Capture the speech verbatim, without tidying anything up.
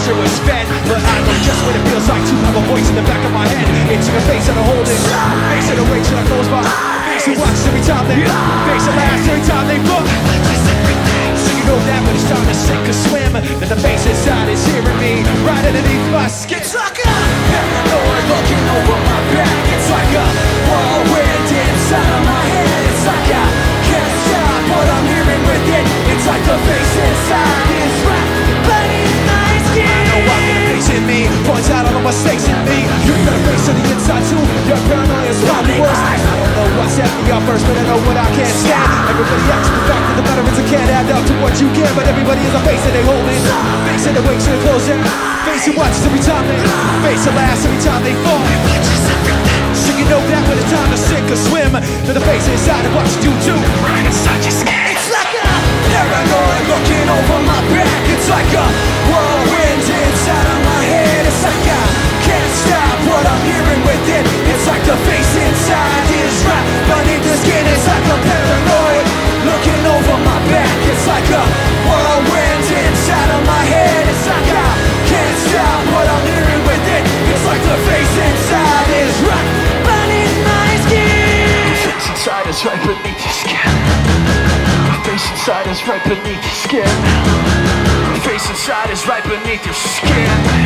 pressure was fed. But I know just what it feels like to have a voice in the back of my head. It's your face that I hold it, face that I wait till I close my eyes. Face that watches every time they face that laughs every time they look. So you know that when it's time to sink or swim, that the face inside is hearing me right underneath my skin. It's like a paranoid looking over my back. It's like a whirlwind inside of my head. It's like I can't stop what I'm hearing within. It's like the face inside is right beneath my skin. I know I've got a face in me, points out all the mistakes in me. You've got a face on the inside too. Your paranoia is probably worse. I don't know what's happening up first, but I know what I can't stand. Everybody acts the fact that the matter is it can't add up to what you give. But everybody has a face that they hold in. Face that they wakes and they close in. Face that watches every time they face that laughs every time they fall. So you know that when it's time to sink or swim, that the face inside of what you do too. Right inside your skin. It's like a paranoid looking over my back. It's like a whirlwind inside of my head. It's like I can't stop what I'm hearing within. It's like the face inside is right beneath the skin. It's like a paranoid looking over my back. It's like a whirlwind inside of my head. It's like I can't stop what I'm hearing within. It's like the face inside is right beneath my skin. The face inside is right beneath your skin. The face inside is right beneath your skin. The face inside is right beneath your skin.